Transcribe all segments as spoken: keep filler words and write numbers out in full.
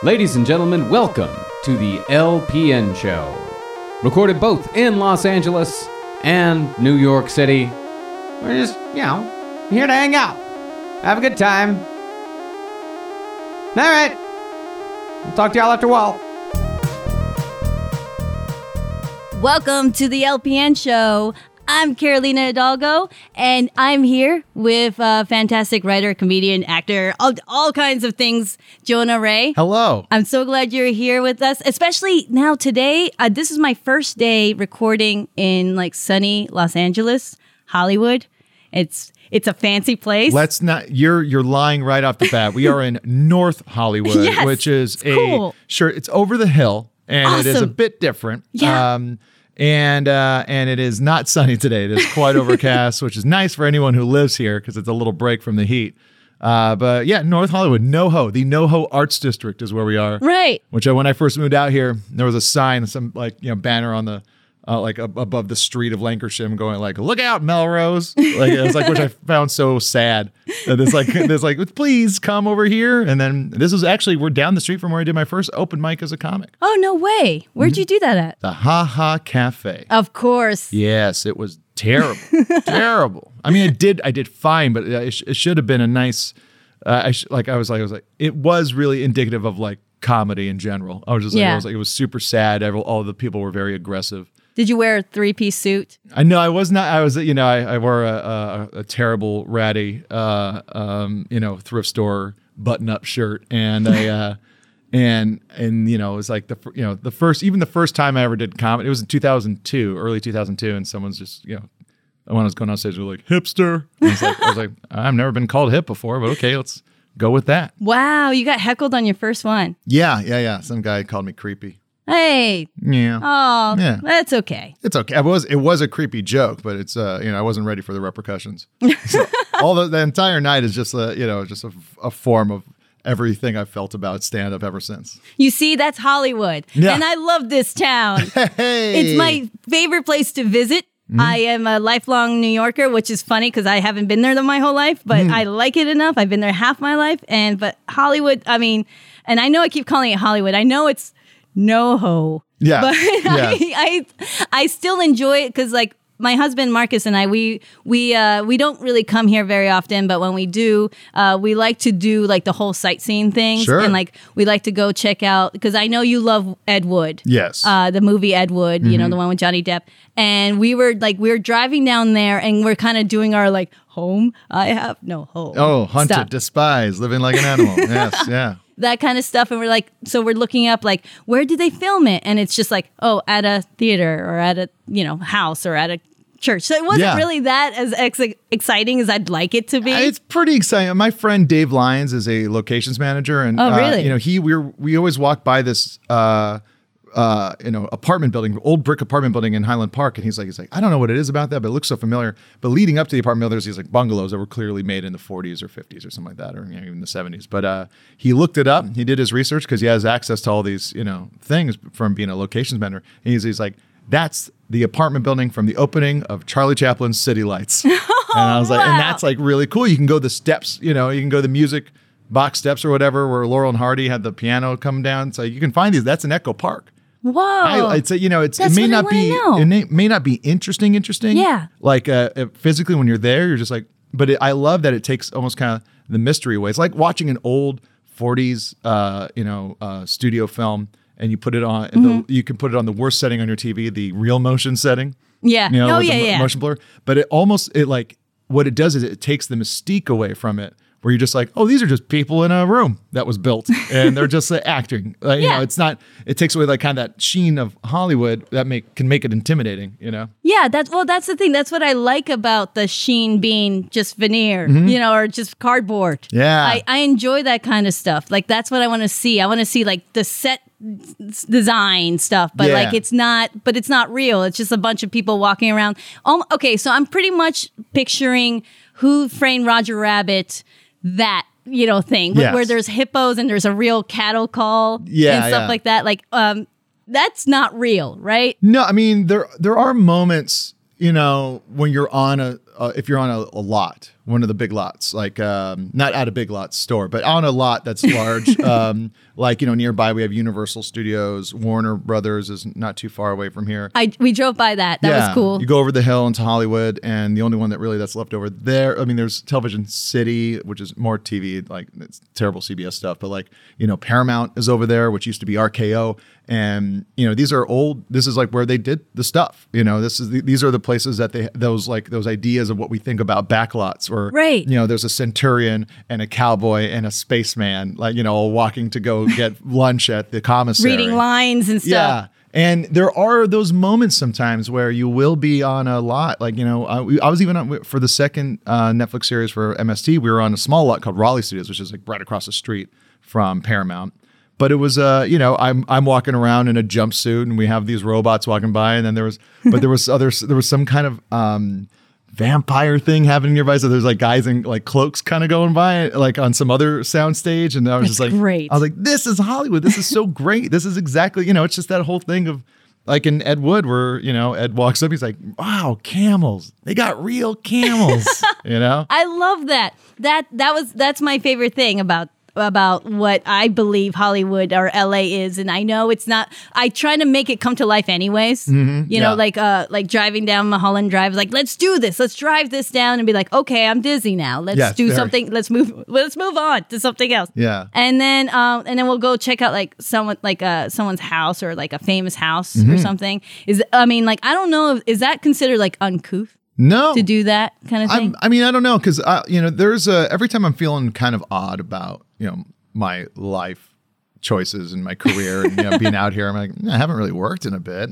Ladies and gentlemen, welcome to the L P N Show. Recorded both in Los Angeles and New York City. We're just, you know, here to hang out. Have a good time. All right. I'll talk to y'all after a while. Welcome to the L P N Show. I'm Carolina Hidalgo, and I'm here with a fantastic writer, comedian, actor, all, all kinds of things, Jonah Ray. Hello. I'm so glad you're here with us, especially now today. Uh, this is my first day recording in like sunny Los Angeles, Hollywood. It's it's a fancy place. Let's not. You're you're lying right off the bat. We are in North Hollywood, Yes, which is it's a cool. Sure. It's over the hill, and it is a Awesome. bit different. Yeah. Um, and uh, and it is not sunny today. It is quite overcast, which is nice for anyone who lives here because it's a little break from the heat. Uh, but yeah, North Hollywood, NoHo, the NoHo Arts District is where we are. Right. Which uh, when I first moved out here, there was a sign, some like you know banner on the. Uh, like ab- above the street of Lancashire, going like, "Look out, Melrose!" Like it was like, which I found so sad. That it's like, there's like, please come over here. And then this is actually we're down the street from where I did my first open mic as a comic, Oh, no way. Where'd you do that at? the Ha Ha Cafe. Of course. Yes, it was terrible, terrible. I mean, I did, I did fine, but it, sh- it should have been a nice. Uh, I sh- like, I was like, I was like, it was really indicative of like comedy in general. I was just like, Yeah. I was like, it was super sad. Every, all the people were very aggressive. Did you wear a three-piece suit? I know I was not. I was, you know, I, I wore a, a, a terrible, ratty, uh, um, you know, thrift store button-up shirt, and I, uh, and and you know, it was like the, fir- you know, the first, even the first time I ever did comedy, it was in two thousand two, early two thousand two, and someone's just, you know, when I was going on stage, they were like hipster. And I was like, I was like, I've never been called hip before, but okay, let's go with that. Wow, you got heckled on your first one. Yeah, yeah, yeah. Some guy called me creepy. Hey. Yeah. Oh, Yeah. that's okay. It's okay. It was it was a creepy joke, but it's uh you know I wasn't ready for the repercussions. So all the, the entire night is just a you know just a, a form of everything I've felt about stand up ever since. You see, that's Hollywood. Yeah. And I love this town. Hey, It's my favorite place to visit. Mm-hmm. I am a lifelong New Yorker, which is funny because I haven't been there my whole life, but Mm. I like it enough. I've been there half my life. And but Hollywood, I mean, and I know I keep calling it Hollywood. I know it's NoHo. Yeah, But yeah. I, I I still enjoy it because like my husband Marcus and I we we uh, we don't really come here very often, but when we do, uh, we like to do like the whole sightseeing things, Sure. and like we like to go check out because I know you love Ed Wood. Yes. Uh, the movie Ed Wood, you know, Mm-hmm. the one with Johnny Depp. And we were like, we were driving down there and we're kind of doing our like home. I have no home. oh, hunted, stuff. despised, living like an animal. Yes, yeah. That kind of stuff. And we're like, so we're looking up like, where did they film it? And it's just like, oh, at a theater or at a, you know, house or at a church. So it wasn't Yeah. really that as ex- exciting as I'd like it to be. It's pretty exciting. My friend Dave Lyons is a locations manager, and Oh, uh, really? you know he we we always walk by this uh, uh, you know apartment building, old brick apartment building in Highland Park, and he's like he's like I don't know what it is about that, but it looks so familiar. But leading up to the apartment building, there's these like bungalows that were clearly made in the forties or fifties or something like that, or you know, even the seventies. But uh, he looked it up. He did his research because he has access to all these you know things from being a locations manager. And he's he's like that's the apartment building from the opening of Charlie Chaplin's City Lights. And I was like, wow. and that's like really cool. You can go the steps, you know, you can go the music box steps or whatever, where Laurel and Hardy had the piano come down. So you can find these. That's in Echo Park. Whoa. I, I'd say, you know, it's That's it may what I not wanna be know. it may, may not be interesting, interesting. Yeah. Like uh, uh, physically when you're there, you're just like, but it, I love that it takes almost kind of the mystery away. It's like watching an old forties, uh, you know, uh, studio film. And you put it on. Mm-hmm. The, you can put it on the worst setting on your T V, the real motion setting. yeah. You know, oh, with yeah, the mo- yeah. motion blur. But it almost it like what it does is it takes the mystique away from it, where you're just like, oh, these are just people in a room that was built, and they're just like, acting. Like, you Yeah. know, it's not. It takes away like kind of that sheen of Hollywood that make can make it intimidating. You know. Yeah, that's well, that's the thing. That's what I like about the sheen being just veneer, you know, or just cardboard. Mm-hmm. Yeah. I, I enjoy that kind of stuff. Like that's what I want to see. I want to see like the set s- design stuff, but Yeah. like it's not, but it's not real. It's just a bunch of people walking around. Um, okay, so I'm pretty much picturing Who Framed Roger Rabbit, that you know thing where- Yes. where there's hippos and there's a real cattle call Yeah, and stuff yeah. like that. Like um, that's not real, right? No, I mean there there are moments, you know, when you're on a uh, if you're on a, a lot one of the big lots, like um, not at a Big Lots store, but on a lot that's large. um, like, you know, nearby we have Universal Studios, Warner Brothers is not too far away from here. I we drove by that. That Yeah. was cool. You go over the hill into Hollywood, and the only one that really that's left over there, I mean, there's Television City, which is more T V, like it's terrible C B S stuff, but like, you know, Paramount is over there, which used to be R K O. And, you know, these are old, this is like where they did the stuff, you know, this is, the, these are the places that they, those like those ideas of what we think about backlots, or, Right. you know, there's a centurion and a cowboy and a spaceman, like, you know, all walking to go get lunch at the commissary. Reading lines and stuff. Yeah. And there are those moments sometimes where you will be on a lot. Like, you know, I, we, I was even on, for the second uh, Netflix series for M S T, we were on a small lot called Raleigh Studios, which is like right across the street from Paramount. But it was, uh, you know, I'm I'm walking around in a jumpsuit, and we have these robots walking by, and then there was, but there was other, there was some kind of um, vampire thing happening nearby. So there's like guys in like cloaks kind of going by, like on some other sound stage, and I was That's just like, great. I was like, this is Hollywood. This is so great. This is exactly, you know, it's just that whole thing of like in Ed Wood, where, you know, Ed walks up, he's like, wow, camels. They got real camels, you know? I love that. That that was that's my favorite thing about about what I believe Hollywood or L A is. And I know it's not, I try to make it come to life anyways. Mm-hmm, you yeah. know, like uh like driving down Mulholland Drive, like, let's do this. Let's drive this down and be like, okay, I'm dizzy now. Let's Yes, do very. something. Let's move let's move on to something else. Yeah. And then um and then we'll go check out like someone like uh someone's house, or like a famous house Mm-hmm. or something. Is I mean, like, I don't know if, is that considered like uncouth No. to do that kind of thing? I'm, I mean, I don't know, because you know, there's a, every time I'm feeling kind of odd about, you know, my life choices and my career and, you know, being out here, I'm like, I haven't really worked in a bit.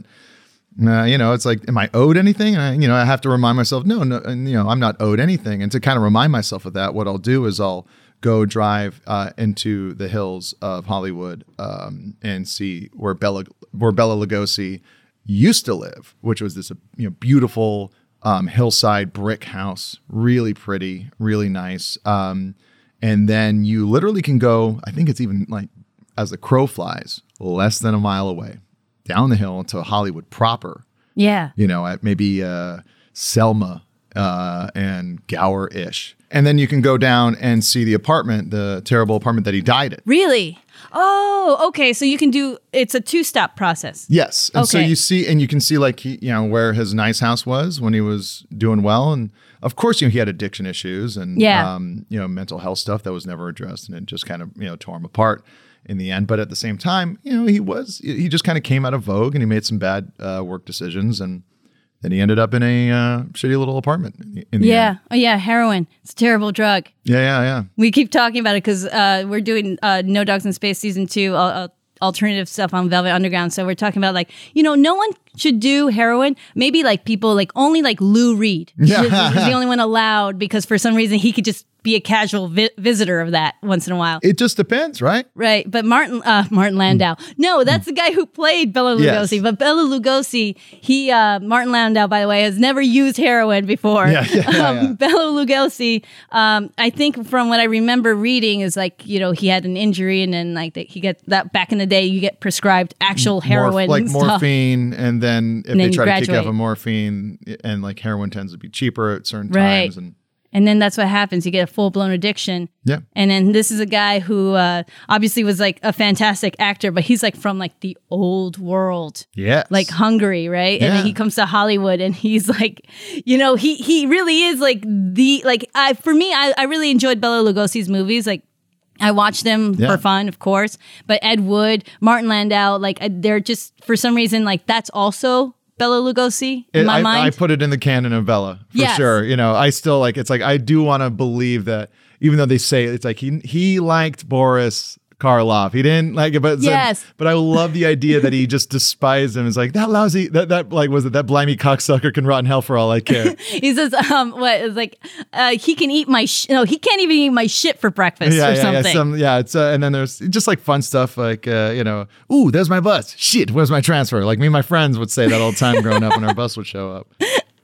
Uh, you know, it's like, am I owed anything? And I, you know, I have to remind myself, no, no, and, you know, I'm not owed anything. And to kind of remind myself of that, what I'll do is I'll go drive uh, into the hills of Hollywood um, and see where Bella, where Bella Lugosi used to live, which was this, you know, beautiful um, hillside brick house, really pretty, really nice. Um, and then you literally can go, I think it's even like as the crow flies, less than a mile away, down the hill to Hollywood proper. Yeah. You know, at maybe uh, Selma uh, and Gower-ish. And then you can go down and see the apartment, the terrible apartment that he died in. Really? Oh, okay. So you can do, it's a two-step process. Yes. And so Okay. you see, and you can see like, he, you know, where his nice house was when he was doing well. And of course, you know, he had addiction issues and, Yeah. um, you know, mental health stuff that was never addressed, and it just kind of, you know, tore him apart in the end. But at the same time, you know, he was, he just kind of came out of vogue, and he made some bad uh, work decisions, and then he ended up in a uh, shitty little apartment in the, in the Yeah. end. Oh, yeah. Heroin. It's a terrible drug. Yeah. Yeah. Yeah. We keep talking about it because uh, we're doing uh, No Dogs in Space season two, uh, uh, alternative stuff on Velvet Underground. So we're talking about like, you know, no one should do heroin. Maybe like people like only like Lou Reed Yeah. is, is the only one allowed, because for some reason he could just be a casual vi- visitor of that once in a while. It just depends, right? Right, but Martin uh, Martin Landau. No, that's the guy who played Bela Lugosi. Yes. But Bela Lugosi, he uh, Martin Landau, by the way, has never used heroin before. Yeah, yeah, yeah, um, yeah. Bela Lugosi, um, I think from what I remember reading, is like, you know, he had an injury, and then like he get that back in the day, you get prescribed actual heroin, Morph- like and stuff. morphine, and then if And they then try to kick graduate. off of morphine, and like heroin tends to be cheaper at certain Right. times, and And then that's what happens. You get a full blown addiction. yeah, And then this is a guy who uh, obviously was like a fantastic actor, but he's like from like the old world. yeah, Like Hungary, right? And then Yeah. he comes to Hollywood, and he's like, you know, he he really is like the like I for me, I, I really enjoyed Bela Lugosi's movies. Like, I watched them Yeah. for fun, of course. But Ed Wood, Martin Landau, like uh, they're just for some reason like that's also Bela Lugosi in It- my I, mind. I put it in the canon of Bella for Yes. sure. You know, I still like. It's like I do want to believe that, even though they say it's like he he liked Boris Karloff, he didn't like it. But it's like- Yes. but I love the idea that he just despised him. It's like that lousy that that like was it that blimey cocksucker can rot in hell for all I care. He says, um, what it's like, uh, he can eat my, sh- no, he can't even eat my shit for breakfast yeah, or yeah, something. yeah, some, yeah. It's uh, and then there's just like fun stuff like uh, you know, ooh, there's my bus. Shit, where's my transfer? Like me and my friends would say that all the time growing up when our bus would show up.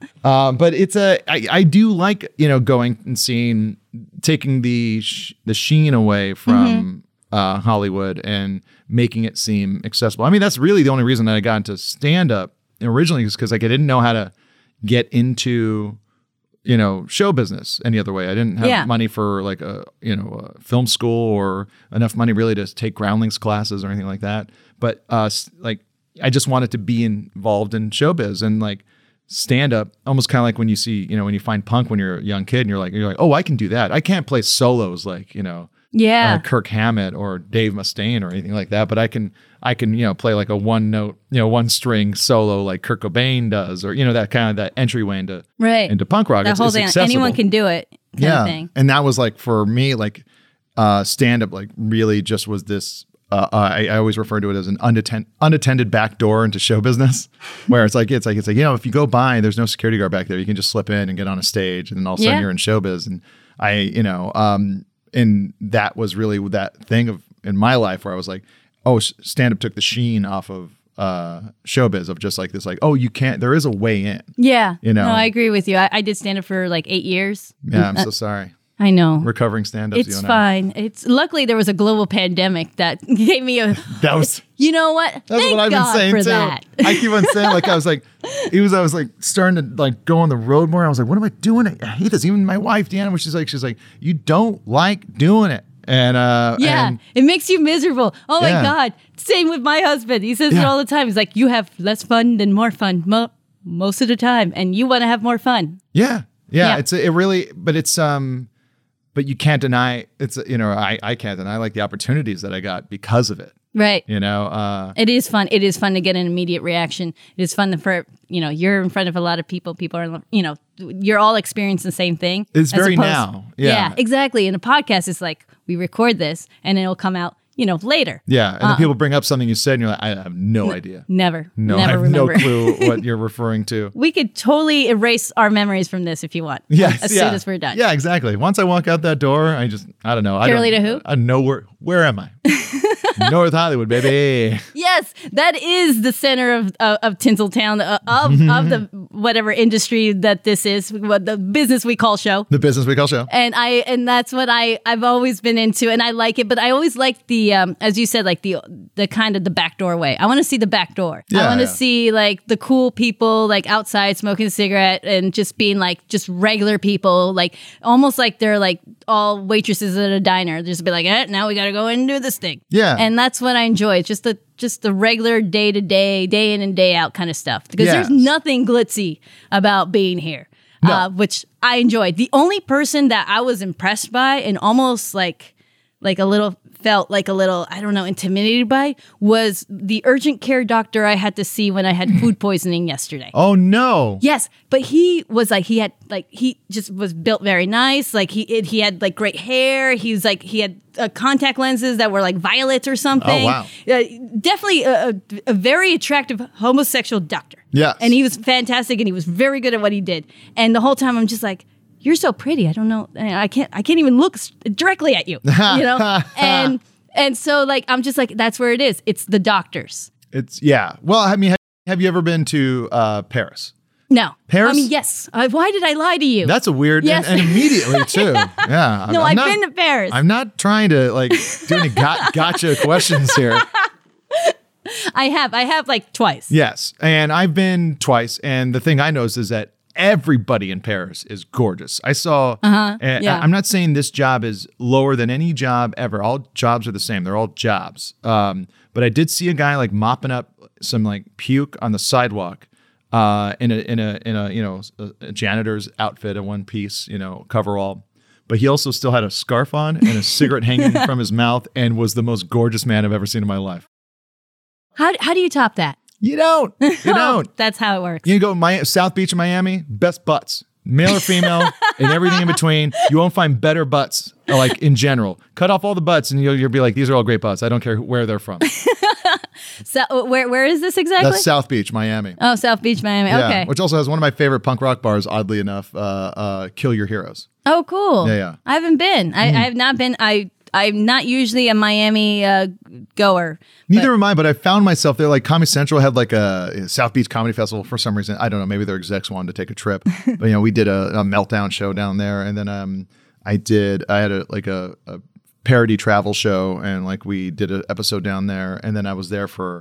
Um, but it's a I, I do like, you know, going and seeing, taking the sh- the sheen away from uh, Hollywood and making it seem accessible. I mean, that's really the only reason that I got into stand up originally, is because like I didn't know how to get into you know, show business any other way. I didn't have Yeah. money for like a, you know, a film school or enough money really to take groundlings classes or anything like that. But uh, s- like, I just wanted to be involved in showbiz and like stand up, almost kind of like when you see, you know, when you find punk when you're a young kid and you're like, you're like, oh, I can do that. I can't play solos like, you know, Yeah. uh, Kirk Hammett or Dave Mustaine or anything like that. But I can, I can, you know, play like a one note, you know, one string solo like Kurt Cobain does, or, you know, that kind of that entryway into, Right. into punk rock. That It's, whole it's thing. accessible. Anyone can do it kind yeah. of thing. And that was like, for me, like uh, stand up, like really just was this, uh, I, I always refer to it as an unattended, unattended back door into show business, where it's like, it's like, it's like, you know, if you go by, there's no security guard back there. You can just slip in and get on a stage and then all of a sudden Yeah. you're in showbiz. And I, you know, um, and that was really that thing of in my life where I was like, oh, stand up took the sheen off of uh, showbiz of just like this, like, oh, you can't, there is a way in. Yeah. You know. No, I agree with you. I, I did stand up for like eight years. Yeah, I'm so sorry. I know. Recovering stand-ups. It's you and I. fine. It's luckily there was a global pandemic that gave me a. That was You know what? that's Thank what I've God been saying for too. that. I keep on saying like I was like, it was I was like starting to like go on the road more. I was like, what am I doing? I hate this. Even my wife Deanna, which she's like, she's like, you don't like doing it, and uh, Yeah, and it makes you miserable. Oh my Yeah. God. Same with my husband. He says it Yeah. all the time. He's like, you have less fun than more fun mo- most of the time, and you want to have more fun. yeah, yeah, Yeah. it's it really, but it's um, but you can't deny it's you know I I can't deny like the opportunities that I got because of it. Right. You know, uh, It is fun. It is fun to get an immediate reaction. It is fun for, you know, you're in front of a lot of people. People are, you know, you're all experiencing the same thing. It's as very opposed- now. Yeah. exactly. In a podcast, it's like we record this and it'll come out, you know, later. yeah, and then people bring up something you said, and you're like, I have no idea. Never. No, never I have remember. no clue what you're referring to. We could totally erase our memories from this if you want. Yes, As yeah. soon as we're done. Yeah, exactly. Once I walk out that door, I just, I don't know. I don't, Carolina who? I know where, where am I? North Hollywood, baby. Yes, that is the center of of, of Tinseltown, uh, of of the whatever industry that this is, what the business we call show. The Business Week All Show. And I and that's what I I've always been into, and I like it. But I always like the um, as you said, like the the kind of the back door way. I want to see the back door. I Yeah, want to yeah. see like the cool people like outside smoking a cigarette and just being like just regular people, like almost like they're like all waitresses at a diner. Just be like, eh, now we got to go in and do this thing. Yeah. and that's what I enjoy. It's just the just the regular day to day, day in and day out kind of stuff. Because Yes. there's nothing glitzy about being here. No. Uh, which I enjoyed. The only person that I was impressed by and almost like like a little felt like a little, I don't know, intimidated by was the urgent care doctor I had to see when I had food poisoning yesterday. Oh, no. Yes, but he was like he had like he just was built very nice. Like he it, he had like great hair. He was like he had uh, contact lenses that were like violets or something. Oh, wow. Uh, definitely a, a, a very attractive homosexual doctor. Yes. and he was fantastic, and he was very good at what he did. And the whole time I'm just like, you're so pretty. I don't know. I can't. I can't even look s- directly at you. You know. and and so like I'm just like that's where it is. It's the doctors. It's, yeah. Well, I mean, have, have you ever been to uh, Paris? No. Paris? I mean, yes. Uh, why did I lie to you? That's a weird, Yes. and, and immediately too. Yeah. I'm- no, I'm I've not- been to Paris. I'm not trying to like do any got, gotcha questions here. I have. I have like twice. Yes. And I've been twice. And the thing I noticed is that everybody in Paris is gorgeous. I saw, uh-huh, and yeah. I'm not saying this job is lower than any job ever. All jobs are the same. They're all jobs. Um, but I did see a guy like mopping up some like puke on the sidewalk uh, in a, in a, in a, you know, a, a janitor's outfit, a one piece, you know, coverall. But he also still had a scarf on and a cigarette hanging from his mouth and was the most gorgeous man I've ever seen in my life. How, how do you top that? You don't. You don't. That's how it works. You can go Mi- South Beach in Miami, best butts, male or female, and everything in between. You won't find better butts, like in general. Cut off all the butts, and you'll, you'll be like, these are all great butts. I don't care where they're from. So where where is this exactly? That's South Beach, Miami. oh, South Beach, Miami. Yeah, Okay. which also has one of my favorite punk rock bars, oddly enough, uh, uh, Kill Your Heroes. Oh, cool. Yeah, yeah. I haven't been. I, I have not been. I I'm not usually a Miami uh, goer. Neither am I, but I found myself there. Like Comedy Central had like a South Beach Comedy Festival for some reason. I don't know. Maybe their execs wanted to take a trip, but you know, we did a, a meltdown show down there, and then um, I did. I had a like a, a parody travel show, and like we did an episode down there, and then I was there for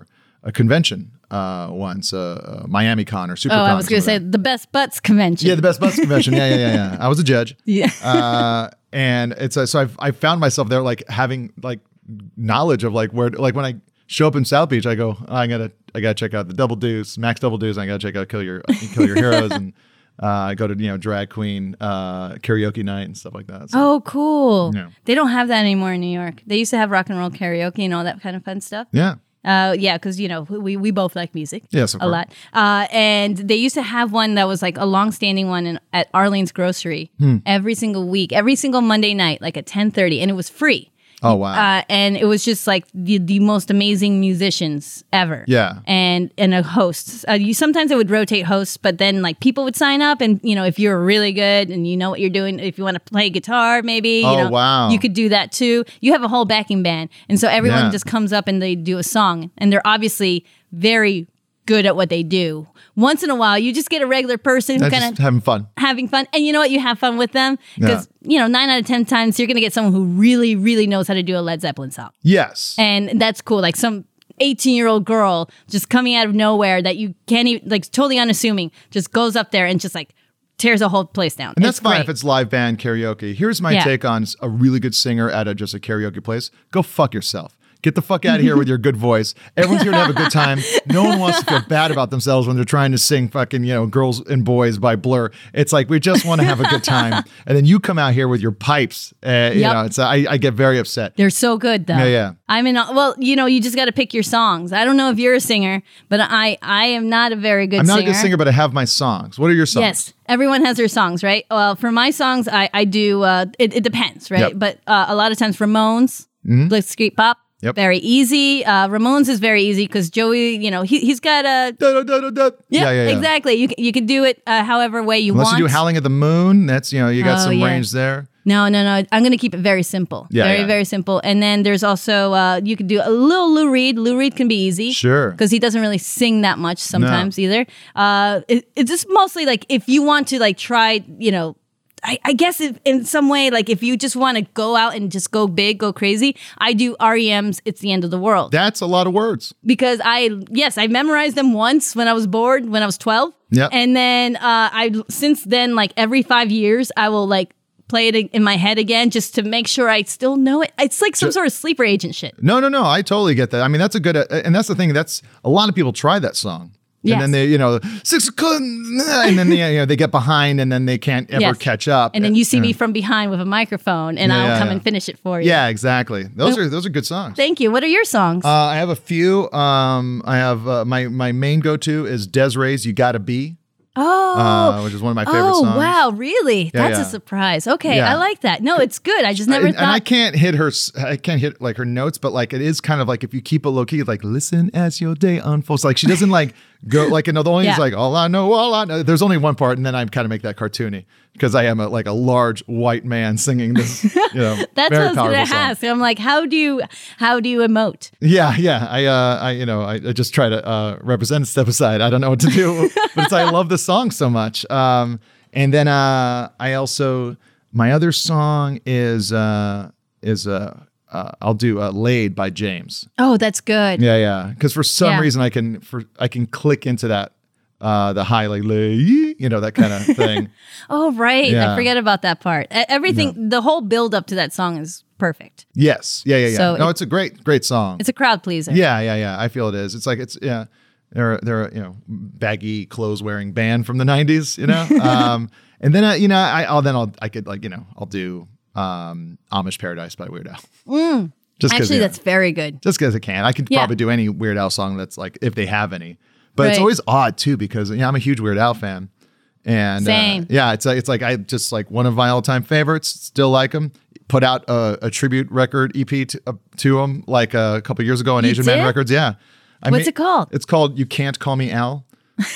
a convention uh, once, uh, uh, Miami Con or SuperCon. Oh, I was going to say whatever. the Best Butts convention. Yeah, the Best Butts convention. Yeah, yeah, yeah, yeah. I was a judge. Yeah. uh, and it's uh, so I've I found myself there like having like knowledge of like where like when I show up in South Beach, I go, oh, I gotta I gotta check out the Double Deuce, Max Double Deuce. And I gotta check out Kill Your Kill Your Heroes, and uh, I go to you know drag queen uh, karaoke night and stuff like that. So, Oh, cool. Yeah. They don't have that anymore in New York. They used to have rock and roll karaoke and all that kind of fun stuff. yeah. Uh, yeah, because you know we we both like music. Yes, of a course. lot. Uh, and they used to have one that was like a long-standing one in, at Arlene's Grocery Hmm. every single week, every single Monday night, like at ten thirty, and it was free. Oh wow. Uh, and it was just like the, the most amazing musicians ever. Yeah. And and a host. Uh, you sometimes it would rotate hosts, but then like people would sign up, and you know if you're really good and you know what you're doing, if you want to play guitar, maybe. Oh, you know, wow. You could do that too. You have a whole backing band, and so everyone Yeah. just comes up and they do a song, and they're obviously very good at what they do. Once in a while, you just get a regular person who That's kind just of having fun. having fun, and you know what? You have fun with them because Yeah. you know nine out of ten times you're gonna get someone who really, really knows how to do a Led Zeppelin song, Yes. and that's cool. Like some eighteen year old girl just coming out of nowhere that you can't even like totally unassuming just goes up there and just like tears a whole place down. And that's It's fine great. if it's live band karaoke. Here's my Yeah. take on a really good singer at a, just a karaoke place. Go fuck yourself. Get the fuck out of here with your good voice. Everyone's here to have a good time. No one wants to feel bad about themselves when they're trying to sing fucking, you know, Girls and Boys by Blur. It's like, we just want to have a good time. And then you come out here with your pipes. Uh, You Yep. know, it's I, I get very upset. They're so good though. Yeah, yeah. I'm in. Well, you know, you just got to pick your songs. I don't know if you're a singer, but I I am not a very good I'm not singer. a good singer, but I have my songs. What are your songs? Yes, everyone has their songs, right? Well, for my songs, I I do. Uh, it, it depends, right? Yep. Mm-hmm. But uh, a lot of times, Ramones, Blitzkrieg Pop, Yep. very easy. Uh, Ramones is very easy because Joey, you know, he he's got a. Da, da, da, da, da. Yeah, yeah, yeah, yeah. exactly. You can, you can do it uh, however way you Unless want. you do Howling at the Moon, that's, you know, you got Oh, some yeah. range there. No, no, no. I'm going to keep it very simple. Yeah, very, yeah. very simple. And then there's also, uh, you could do a little Lou Reed. Lou Reed can be easy. Sure. Because he doesn't really sing that much sometimes either. Uh, it, it's just mostly like if you want to like try, you know, I, I guess if, in some way, like if you just want to go out and just go big, go crazy, I do R E M's It's the End of the World. That's a lot of words. Because I, yes, I memorized them once when I was bored, when I was twelve. Yep. And then uh, I, since then, like every five years, I will like play it in my head again just to make sure I still know it. It's like some Ju- sort of sleeper agent shit. No, no, no. I totally get that. I mean, that's a good, uh, and that's the thing. That's a lot of people try that song. And Yes. then they, you know, six o'clock, and then they, you know, they get behind, and then they can't ever Yes. catch up. And then you see me from behind with a microphone, and Yeah, I'll yeah, come yeah. and finish it for you. Yeah, exactly. Those are those are good songs. Thank you. What are your songs? Uh, I have a few. Um, I have uh, my my main go to is Des'ree's "You Gotta Be," oh. uh, which is one of my favorite oh, songs. wow. Really? Yeah, That's yeah. a surprise. Okay. Yeah. I like that. No, it's good. I just never and, thought. and I can't hit her. s- I can't hit like her notes, but like it is kind of like if you keep it low key, like listen as your day unfolds. Like she doesn't like go like you know the only is Yeah. like all I know, all I know. There's only one part, and then I kind of make that cartoony because I am a, like a large white man singing this. You know, That's very what I was gonna powerful song. ask. I'm like, how do you how do you emote? Yeah, yeah. I, uh, I, you know, I, I just try to uh, represent and step aside. I don't know what to do, but it's I love the song so much. Um, and then uh, I also my other song is uh, is uh, uh, I'll do uh, "Laid" by James. Oh, that's good. Yeah, yeah. Because for some Yeah. reason I can for I can click into that uh, the high like lay, you know, that kind of thing. Oh, right. Yeah. I forget about that part. E- Everything, the whole build up to that song is perfect. Yes, yeah, yeah, yeah. So no, it- it's a great, great song. It's a crowd pleaser. Yeah, yeah, yeah. I feel it is. It's like it's yeah. They're they're you know baggy clothes wearing band from the nineties. You know, um, and then uh, you know I I'll then I'll I could like you know I'll do um, Amish Paradise by Weird Al. Mm. Just 'cause, Actually, yeah, that's very good. just because I can. I could Yeah. probably do any Weird Al song that's like if they have any. But it's Right. always odd too because you know, I'm a huge Weird Al fan. And Same. Uh, yeah, it's like it's like I just like one of my all time favorites. Still like him. Put out a, a tribute record E P to, uh, to him like a couple years ago on You Asian did? Man Records. Yeah. I What's it called? It's called "You Can't Call Me Al,"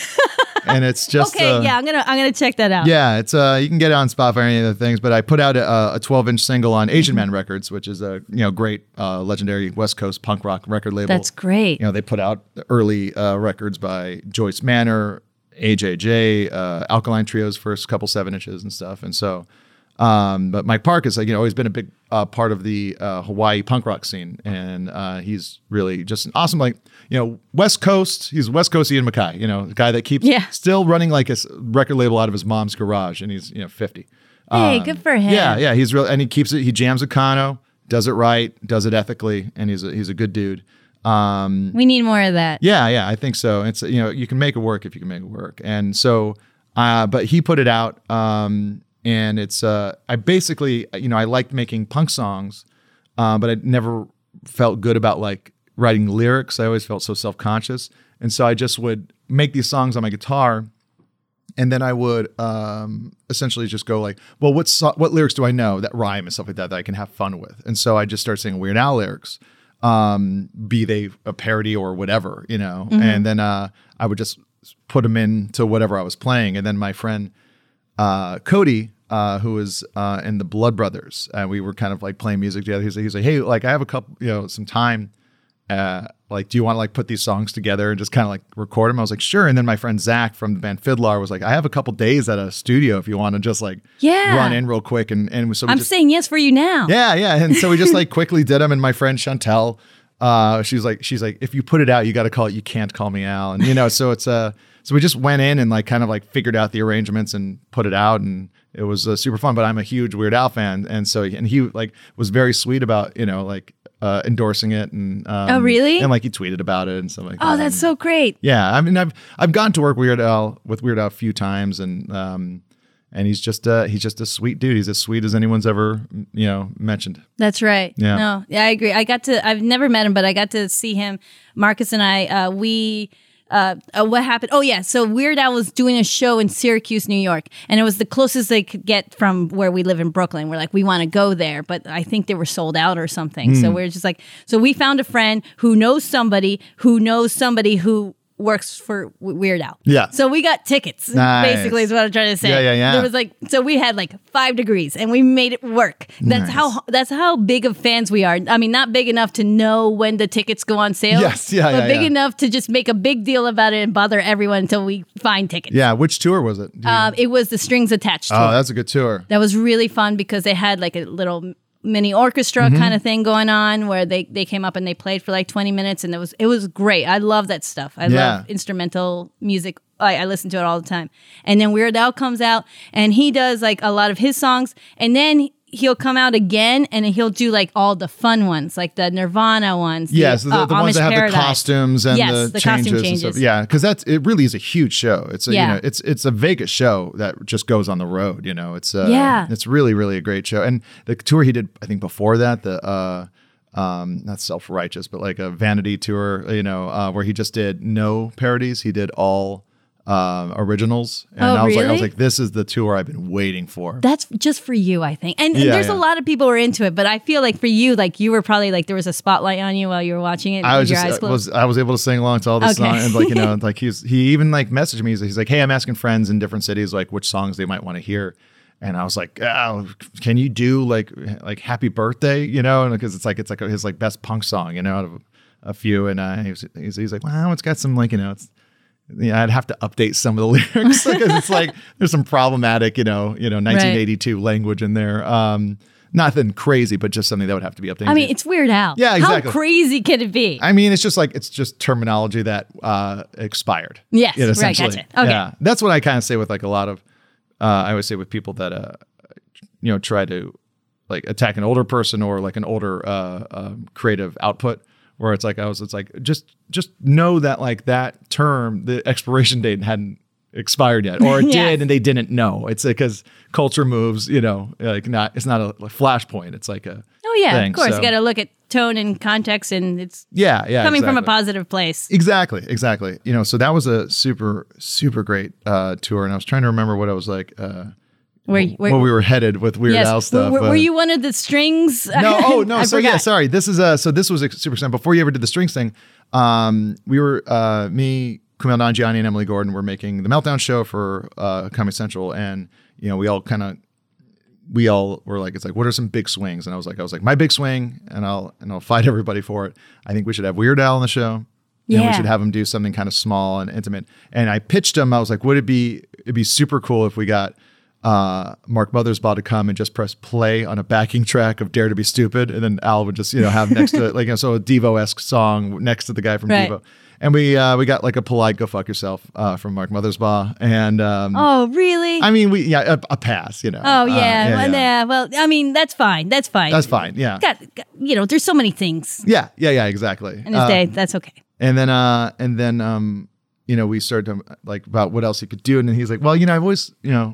and it's just Okay, uh, yeah, I'm gonna I'm gonna check that out. yeah. It's uh you can get it on Spotify or any of the things. But I put out a, a twelve inch single on Asian Man Records, which is a you know great uh, legendary West Coast punk rock record label. That's great. You know they put out early uh, records by Joyce Manor, A J J, uh, Alkaline Trio's first couple seven inches and stuff. And so Um, but Mike Park is like, you know, always been a big uh, part of the uh, Hawaii punk rock scene. And uh, he's really just an awesome, like, you know, West Coast. He's West Coast Ian MacKaye, you know, the guy that keeps Yeah. still running like a s- record label out of his mom's garage. And he's, you know, fifty. Hey, Um, good for him. Yeah, yeah. He's real. And he keeps it, he jams a Kano, does it right, does it ethically. And he's a, he's a good dude. Um, We need more of that. yeah, yeah, I think so. It's, you know, you can make it work if you can make it work. And so, uh, but he put it out, um, and it's, uh, I basically, you know, I liked making punk songs, uh, but I never felt good about like writing lyrics. I always felt so self-conscious. And so I just would make these songs on my guitar, and then I would um, essentially just go like, well, what so- what lyrics do I know that rhyme and stuff like that that I can have fun with? And so I just started singing Weird Al lyrics, um, be they a parody or whatever, you know. Mm-hmm. And then uh, I would just put them into whatever I was playing. And then my friend uh, Cody, uh, who was uh, in the Blood Brothers, and we were kind of like playing music together. He's like, he's like, hey, like I have a couple, you know, some time. Uh, like, do you want to like put these songs together and just kind of like record them? I was like, sure. And then my friend Zach from the band Fiddlar was like, I have a couple days at a studio if you want to just like Yeah. run in real quick. And and so we I'm just, saying yes for you now. yeah, yeah. And so we just like quickly did them. And my friend Chantel, uh, she's like, she's like, if you put it out, you got to call it You Can't Call Me Al. And you know, so it's uh, so we just went in and like kind of like figured out the arrangements and put it out, and it was uh, super fun. But I'm a huge Weird Al fan, and so and he like was very sweet about, you know, like uh, endorsing it, and um, Oh, really? And like he tweeted about it and stuff like that. Oh, that's And, so great. yeah. I mean, I've I've gone to work Weird Al with Weird Al a few times, and um, and he's just uh he's just a sweet dude. He's as sweet as anyone's ever, you know, mentioned. That's right. Yeah. No, yeah, I agree. I got to, I've never met him, but I got to see him. Marcus and I, uh, we, uh, uh, what happened? Oh, yeah. So Weird Al was doing a show in Syracuse, New York, and it was the closest they could get from where we live in Brooklyn. We're like, we want to go there, but I think they were sold out or something. Hmm. So we're just like, so we found a friend who knows somebody who knows somebody who works for W- Weird Al. Yeah. So we got tickets, Nice. basically is what I'm trying to say. Yeah, yeah, yeah. There was like, so we had like five degrees and we made it work. That's Nice. how that's how big of fans we are. I mean, not big enough to know when the tickets go on sale. Yes, yeah, but yeah, big yeah. enough to just make a big deal about it and bother everyone until we find tickets. Yeah, which tour was it? Do you- Um, it was the Strings Attached tour. oh, that's a good tour. That was really fun because they had like a little mini orchestra Mm-hmm. kind of thing going on where they, they came up and they played for like twenty minutes, and it was it was great. I love that stuff. I Yeah. love instrumental music. I, I listen to it all the time. And then Weird Al comes out and he does like a lot of his songs, and then he'll come out again and he'll do like all the fun ones, like the Nirvana ones. Yes, the, uh, the ones Amish that have Paradise. the costumes and Yes, the, the changes, costume and changes. stuff. Yeah, because that's it. Really is a huge show. It's a, Yeah. you know, it's it's a Vegas show that just goes on the road. You know, it's uh, Yeah. it's really really a great show. And the tour he did, I think before that, the uh, um, not self righteous, but like a vanity tour. You know, uh, where he just did no parodies. He did all um, originals. And Oh, I was like, I was really? like, this is the tour I've been waiting for. That's just for you, I think. And, and Yeah, there's yeah. a lot of people who are into it, but I feel like for you, like you were probably like there was a spotlight on you while you were watching it. I was with just your eyes uh, closed. was I was able to sing along to all the Okay. songs, and like you know, like he's he even like messaged me. He's, he's like, "Hey, I'm asking friends in different cities like which songs they might want to hear," and I was like, "Oh, can you do like like Happy Birthday?" You know, and because it's like it's like his like best punk song, you know, out of a few, and uh, he was, he's, he's like, "Wow, it's got some like you know, it's." Yeah, I'd have to update some of the lyrics because it's like there's some problematic, you know, you know, nineteen eighty-two language in there. Um, nothing crazy, but just something that would have to be updated. I mean, it's Weird Al. Yeah, exactly. How crazy can it be? I mean, it's just like it's just terminology that uh, expired. Yes, you know, right, essentially. gotcha. Okay. Yeah, that's what I kind of say with like a lot of. Uh, I always say with people that uh, you know try to like attack an older person or like an older uh, um, creative output, where it's like I was, it's like just just know that like that term, the expiration date hadn't expired yet, or it Yes. did and they didn't know. It's because culture moves, you know, like not it's not a like, flashpoint. It's like a oh yeah, thing, of course. so- You got to look at tone and context, and it's yeah, yeah, coming from a exactly. positive place. Exactly, exactly. You know, so that was a super, super great uh, tour, and I was trying to remember what I was like, uh, Where, where we were headed with Weird yes. Al stuff. Were, were uh, you one of the strings? no, oh no. I so yeah, forgot. sorry. This is uh, so this was a super exciting. Before you ever did the strings thing, um, we were uh, me, Kumail Nanjiani, and Emily Gordon were making the Meltdown show for uh, Comedy Central, and you know, we all kind of. We all were like, it's like, what are some big swings? And I was like, I was like, my big swing, and I'll and I'll fight everybody for it. I think we should have Weird Al on the show. And Yeah. we should have him do something kind of small and intimate. And I pitched him. I was like, would it be it'd be super cool if we got uh, Mark Mothersbaugh to come and just press play on a backing track of Dare to Be Stupid. And then Al would just, you know, have next to it, like, you know, so a Devo-esque song next to the guy from Right. Devo. And we uh, we got like a polite "Go fuck yourself" uh, from Mark Mothersbaugh, and um, Oh, really? I mean, we yeah, a, a pass, you know. oh, Uh, yeah. yeah, well, yeah. yeah. Well, I mean, that's fine. That's fine. That's fine. Yeah, Got, got- you know, there's so many things yeah, yeah, yeah, exactly. in this Uh, day. That's okay. And then, uh, and then, um, you know, we started to like about what else he could do, and then he's like, "Well, you know, I've always, you know."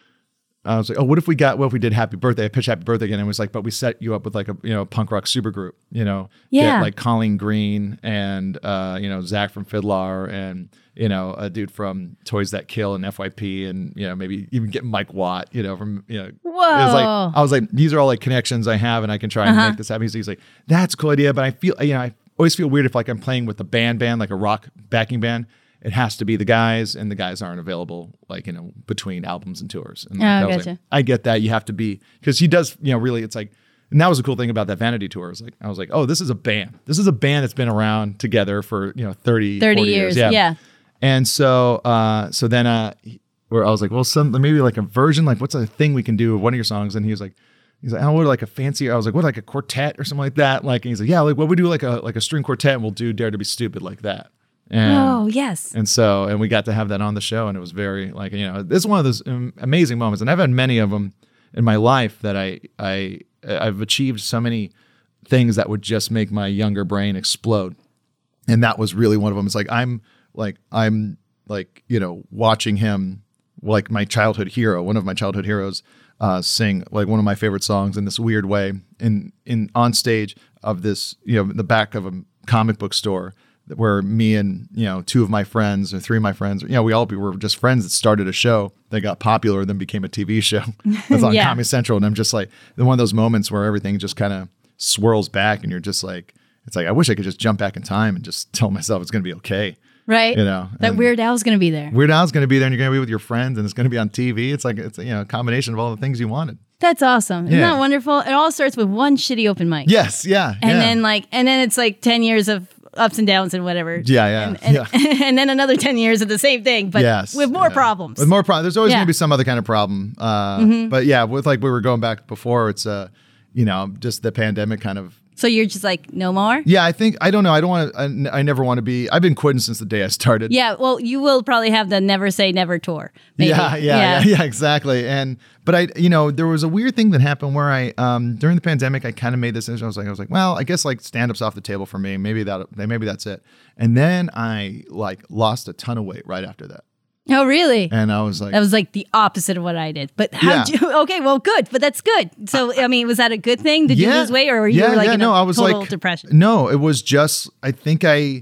I was like, oh, what if we got, what if we did Happy Birthday? I pitched Happy Birthday again. And it was like, but we set you up with like a, you know, punk rock supergroup, you know, Yeah. Get like Colleen Green and, uh, you know, Zach from Fiddler and, you know, a dude from Toys That Kill and F Y P and, you know, maybe even get Mike Watt, you know, from, you know, Whoa. It was like, I was like, these are all like connections I have and I can try and Uh-huh. make this happen. He's, he's like, that's a cool idea. But I feel, you know, I always feel weird if like I'm playing with a band band, like a rock backing band. It has to be the guys, and the guys aren't available, like, you know, between albums and tours. And Oh, I was gotcha. like, I get that. You have to be, because he does, you know, really, it's like, and that was the cool thing about that Vanity tour. Is like, I was like, oh, this is a band. This is a band that's been around together for, you know, thirty, thirty forty years. years. Yeah. And so, uh, so then, uh, he- where I was like, well, some maybe like a version, like what's a thing we can do of one of your songs? And he was like, he's like, oh, what like a fancy? I was like, what, like a quartet or something like that? Like, and he's like, yeah, like what we do like a like a string quartet, and we'll do Dare to Be Stupid like that. And, Oh, yes. and so, and we got to have that on the show, and it was very like, you know, this is one of those um, amazing moments, and I've had many of them in my life that I I I've achieved so many things that would just make my younger brain explode, and that was really one of them. It's like I'm like I'm like you know watching him, like my childhood hero, one of my childhood heroes, uh, sing like one of my favorite songs in this weird way in in on stage of this, you know, in the back of a comic book store, where me and, you know, two of my friends or three of my friends, you know, we all we were just friends that started a show that got popular, then became a T V show that's on Yeah. Comedy Central. And I'm just like, one of those moments where everything just kind of swirls back, and you're just like, it's like, I wish I could just jump back in time and just tell myself it's going to be okay. Right. You know, that and Weird Al's going to be there. Weird Al's going to be there, and you're going to be with your friends, and it's going to be on T V. It's like, it's, you know, a combination of all the things you wanted. That's awesome. Isn't Yeah. that wonderful? It all starts with one shitty open mic. Yes. Yeah. And yeah. then like, and then it's like ten years of ups and downs and whatever. Yeah, yeah, And, and, yeah. and then another ten years of the same thing, but yes, with more yeah. problems. With more problems. There's always Yeah. going to be some other kind of problem. Uh, But yeah, with like we were going back before, it's uh, you know, just the pandemic kind of. So you're just like, no more? Yeah, I think I don't know. I don't want to. I, I never want to be. I've been quitting since the day I started. Yeah, well, you will probably have the Never Say Never tour. Maybe. Yeah, yeah, yeah, yeah, exactly. And but I, you know, there was a weird thing that happened where I, um, during the pandemic, I kind of made this decision. I was like, I was like, well, I guess like stand up's off the table for me. Maybe that, maybe that's it. And then I like lost a ton of weight right after that. Oh, really? And I was like, That was like the opposite of what I did. But how Yeah. did you? Okay, well, good. But that's good. So, I mean, was that a good thing? Did you lose weight, or were you yeah, like yeah, in no, a I was total like, depression? No, it was just, I think I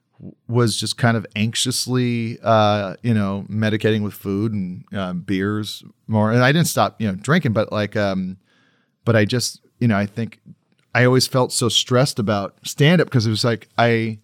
was just kind of anxiously, uh, you know, medicating with food and uh, beers more. And I didn't stop, you know, drinking, but like, um, but I just, you know, I think I always felt so stressed about stand up because it was like, I,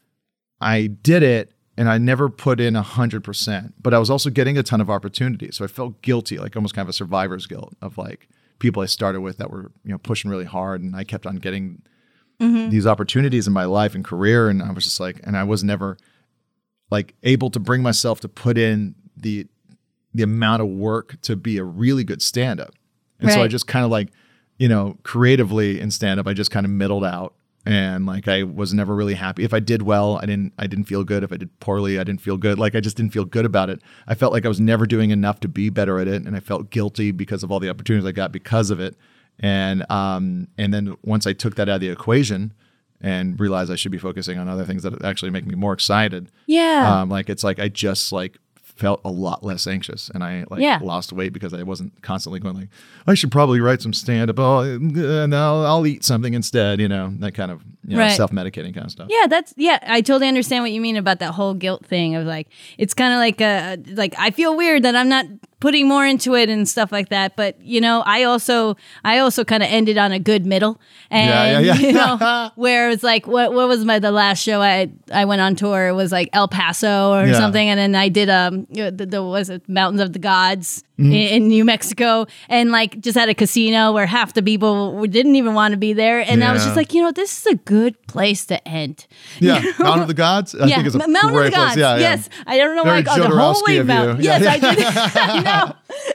I did it. And I never put in a hundred percent, but I was also getting a ton of opportunities. So I felt guilty, like almost kind of a survivor's guilt of like people I started with that were, you know, pushing really hard. And I kept on getting these opportunities in my life and career. And I was just like, and I was never like able to bring myself to put in the, the amount of work to be a really good stand-up. And so I Right. just kind of like, you know, creatively in stand-up, I just kind of middled out. And like I was never really happy. If I did well, I didn't I didn't feel good. If I did poorly, I didn't feel good. Like I just didn't feel good about it. I felt like I was never doing enough to be better at it, and I felt guilty because of all the opportunities I got because of it. And um and then once I took that out of the equation and realized I should be focusing on other things that actually make me more excited. Yeah. Um like it's like I just like felt a lot less anxious, and I like Yeah. lost weight because I wasn't constantly going like, I should probably write some stand up. Oh, and I'll, I'll eat something instead, you know, that kind of, you know, Right. self-medicating kind of stuff. Yeah, that's yeah. I totally understand what you mean about that whole guilt thing of like it's kind of like a like I feel weird that I'm not putting more into it and stuff like that. But you know, I also I also kind of ended on a good middle, and Yeah, yeah, yeah. you know, where it's like what what was my the last show I I went on tour, it was like El Paso or Yeah. something, and then I did um you know, the, the was it Mountains of the Gods. Mm-hmm. In, in New Mexico, and like just at a casino where half the people didn't even want to be there, and I was Yeah. just like, you know, this is a good place to end. Yeah, You know? Mountain of the Gods. I yeah, think it's a M- Mountain great of the Gods. place. Yeah, yeah. Yes, I don't know Very why I called the Jodorowsky Holy of Mountain. you. Yeah, Yes, yeah. I did. no,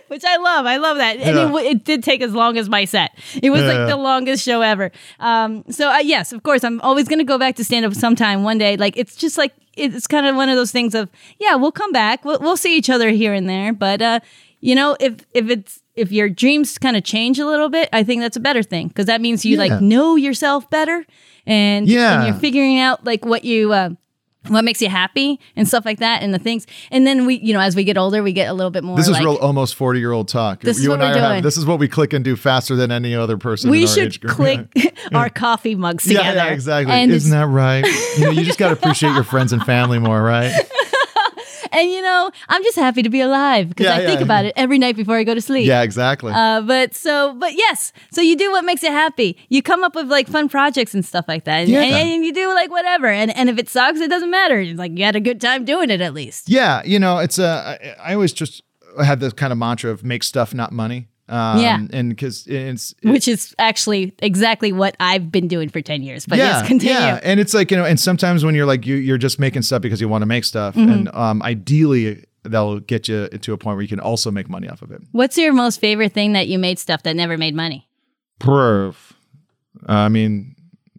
Which I love. I love that. And Yeah. it, w- it did take as long as my set. It was Yeah. like the longest show ever. Um, so, uh, yes, of course, I'm always going to go back to stand up sometime one day. Like, it's just like, it's kind of one of those things of, yeah, we'll come back. We'll, we'll see each other here and there. But, uh, you know, if, if it's, if your dreams kind of change a little bit, I think that's a better thing. Because that means you Yeah. like know yourself better. And, Yeah. and you're figuring out like what you, uh, what makes you happy and stuff like that and the things. And then we, you know, as we get older, we get a little bit more This is like, real almost forty year old talk. This is you what and I we're are having, doing. this is what we click and do faster than any other person. we in our should age group. click our coffee mugs Yeah, together. yeah, exactly. And, Isn't that right? You know, you just got to appreciate your friends and family more, right? and you know, I'm just happy to be alive because Yeah, I yeah. think about it every night before I go to sleep. Yeah, exactly. Uh, but so, but yes, so you do what makes you happy. You come up with like fun projects and stuff like that, and, Yeah. and, and you do like whatever. And and if it sucks, it doesn't matter. It's like you had a good time doing it at least. Yeah, you know, it's a. I, I always just have this kind of mantra of make stuff, not money. Um, Yeah. and because it's Which is actually exactly what I've been doing for ten years. But yeah, yes, continue. yeah, and it's like you know, and sometimes when you're like you, you're just making stuff because you want to make stuff, Mm-hmm. and um, ideally that'll get you to a point where you can also make money off of it. What's your most favorite thing that you made stuff that never made money? Perf. I mean,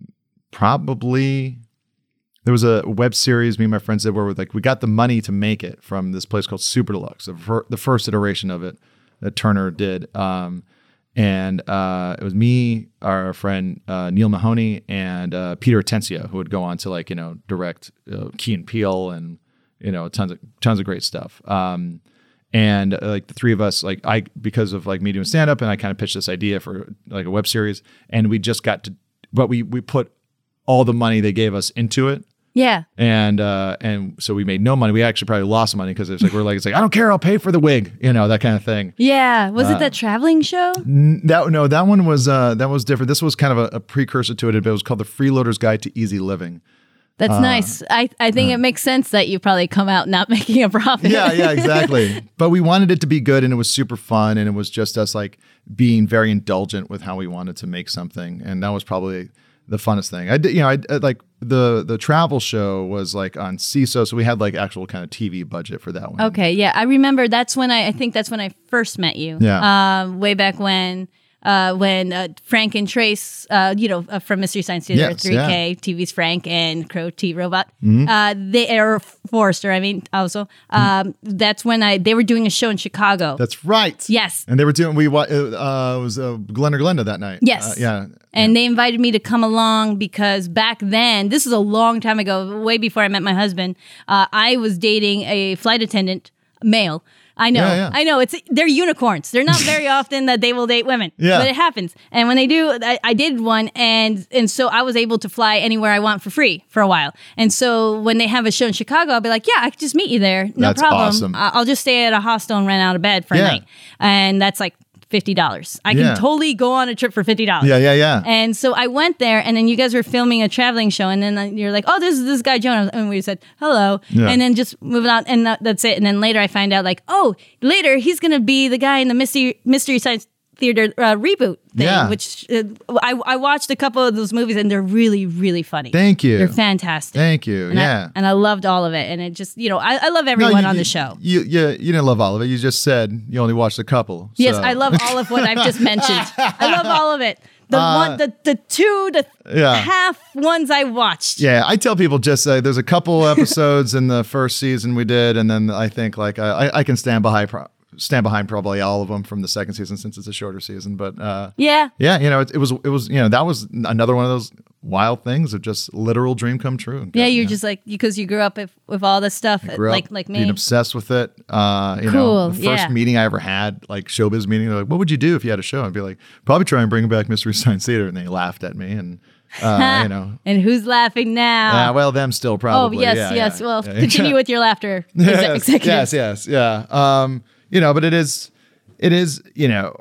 probably there was a web series me and my friends did where we're like we got the money to make it from this place called Super Deluxe, the, fir- the first iteration of it that Turner did. Um, and uh, it was me, our friend uh, Neil Mahoney, and uh, Peter Atencio, who would go on to like you know direct uh, Key and Peele and you know tons of tons of great stuff. Um, and uh, like the three of us, like I because of like me doing stand up, and I kind of pitched this idea for like a web series, and we just got to, but we we put all the money they gave us into it. Yeah. And uh, and so we made no money. We actually probably lost money because it's like we're like it's like I don't care, I'll pay for the wig, you know, that kind of thing. Yeah. Was Uh, it that traveling show? N- That no, that one was uh, that was different. This was kind of a, a precursor to it. It was called the Freeloader's Guide to Easy Living. That's uh, nice. I, I think it makes sense that you probably come out not making a profit. Yeah, yeah, exactly. But we wanted it to be good, and it was super fun, and it was just us like being very indulgent with how we wanted to make something, and that was probably the funnest thing. I did, you know, I, I like the the travel show was like on C I S O, so we had like actual kind of T V budget for that one. Okay. Yeah. I remember that's when I, I think that's when I first met you. Yeah. Um, way back when. Uh, when uh, Frank and Trace, uh, you know, uh, from Mystery Science Theater, Yes, three K, yeah. T V's Frank and Crow T Robot, Mm-hmm. uh, they are Forrester. I mean, also, um, that's when I they were doing a show in Chicago. That's right. Yes. And they were doing we wa- uh, it was uh, Glenn or Glenda that night. Yes. Uh, yeah. And they invited me to come along because back then, this is a long time ago, way before I met my husband, uh, I was dating a flight attendant, male. I know, Yeah, yeah. I know. It's they're unicorns. They're not very often that they will date women, Yeah. but it happens. And when they do, I, I did one, and and so I was able to fly anywhere I want for free for a while. And so when they have a show in Chicago, I'll be like, yeah, I could just meet you there, no That's problem. awesome. I- I'll just stay at a hostel and rent out a bed for Yeah. a night, and that's like fifty dollars. I Yeah. can totally go on a trip for fifty dollars. Yeah, yeah, yeah. And so I went there, and then you guys were filming a traveling show, and then you're like, "Oh, this is this guy Jonah," and we said hello, Yeah. and then just moving on, and that, that's it. And then later I find out, like, oh, later he's gonna be the guy in the mystery mystery science theater uh, reboot thing, Yeah. which uh, I I watched a couple of those movies, and they're really really funny. Thank you. They're fantastic. Thank you. And I- yeah. and I loved all of it, and it just you know I, I love everyone No, you- on you- the show. You, you you didn't love all of it. You just said you only watched a couple. Yes, so- I love all of what I've just mentioned. I love all of it. The one, the the two, the Uh, Yeah. half ones I watched. Yeah, I tell people just uh, there's a couple episodes in the first season we did, and then I think like I, I- I can stand behind pro- stand behind probably all of them from the second season since it's a shorter season. But uh, Yeah. yeah, you know, it, it was it was you know that was another one of those wild things of just literal dream come true. Yeah, you're just like because you grew up with, with all this stuff, Grew like up like being me. obsessed with it. Uh, you know, Cool, the first yeah. meeting I ever had, like showbiz meeting, they're like, "What would you do if you had a show?" I'd be like, "Probably try and bring back Mystery Science Theater," and they laughed at me, and uh, you know, And who's laughing now? yeah, well, them still oh probably. yes, yeah, yes. yeah. Well, Yeah. continue with your laughter, yes, executive. yes, yes, yeah. Um, you know, but it is, it is, you know,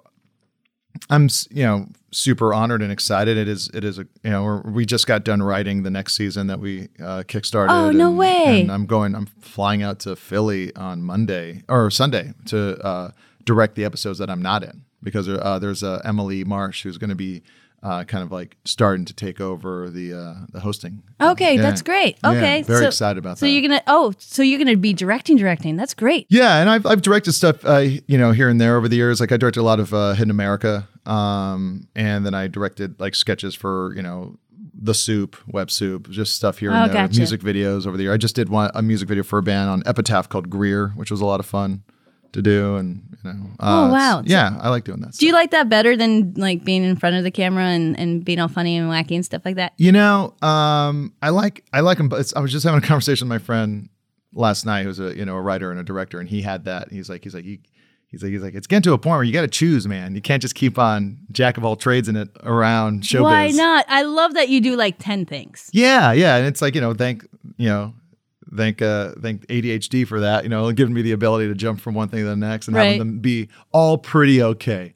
I'm, s- you know, super honored and excited. It is, it is a, you know, we're, we just got done writing the next season that we uh, kickstarted. Oh, no and- way. And I'm going, I'm flying out to Philly on Monday or Sunday to uh, direct the episodes that I'm not in because uh, there's uh, Emily Marsh who's going to be uh, kind of like starting to take over the uh, the hosting. Okay, Yeah. that's great. Yeah, Okay, very so, excited about so that. you're gonna oh, so you're gonna be directing, directing. That's great. Yeah, and I've I've directed stuff, uh, you know, here and there over the years. Like I directed a lot of uh, Hidden America, um, and then I directed like sketches for you know The Soup, Web Soup, just stuff here Oh, and there. gotcha. Music videos over the year. I just did one a music video for a band on Epitaph called Greer, which was a lot of fun to do, and you know. Uh, Oh, wow. it's- Yeah, I like doing that. Do you stuff. like that better than like being in front of the camera and, and being all funny and wacky and stuff like that? You know, um, I like I like them. But I was just having a conversation with my friend last night, who's a you know a writer and a director, and he had that. He's like, he's like, he, he's like, he's like, it's getting to a point where you got to choose, man. You can't just keep on jack of all trades in it around showbiz. Why not? I love that you do like ten things. Yeah, yeah, and it's like you know, thank you know, thank uh, thank A D H D for that. You know, giving me the ability to jump from one thing to the next and Right. having them be all pretty okay.